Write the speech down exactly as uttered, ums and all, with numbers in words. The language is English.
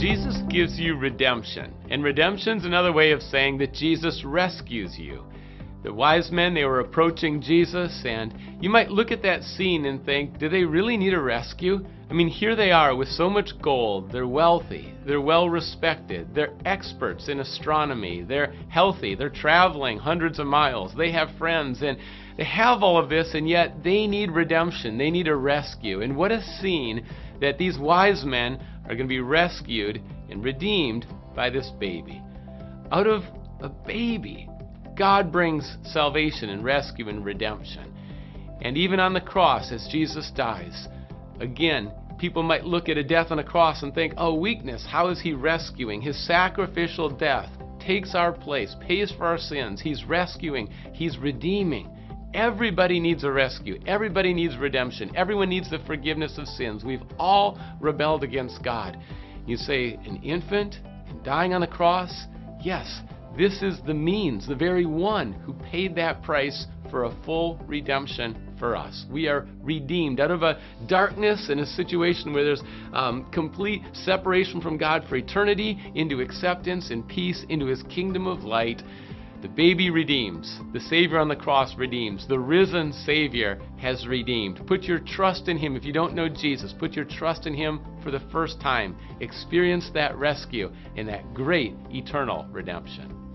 Jesus gives you redemption, and redemption's another way of saying that Jesus rescues you. The wise men, they were approaching Jesus, and you might look at that scene and think, do they really need a rescue? I mean, here they are with so much gold. They're wealthy, they're well respected, they're experts in astronomy, they're healthy, they're traveling hundreds of miles, they have friends, and they have all of this, and yet they need redemption, they need a rescue. And what a scene that these wise men are going to be rescued and redeemed by this baby. Out of a baby, God brings salvation and rescue and redemption. And even on the cross, as Jesus dies, again, people might look at a death on a cross and think, oh, weakness, how is he rescuing? His sacrificial death takes our place, pays for our sins. He's rescuing, he's redeeming. Everybody needs a rescue. Everybody needs redemption. Everyone needs the forgiveness of sins. We've all rebelled against God. You say, an infant and dying on the cross? Yes, this is the means, the very one who paid that price for a full redemption for us. We are redeemed out of a darkness and a situation where there's um, complete separation from God for eternity into acceptance and peace into his kingdom of light. The baby redeems. The Savior on the cross redeems. The risen Savior has redeemed. Put your trust in him. If you don't know Jesus, put your trust in him for the first time. Experience that rescue and that great eternal redemption.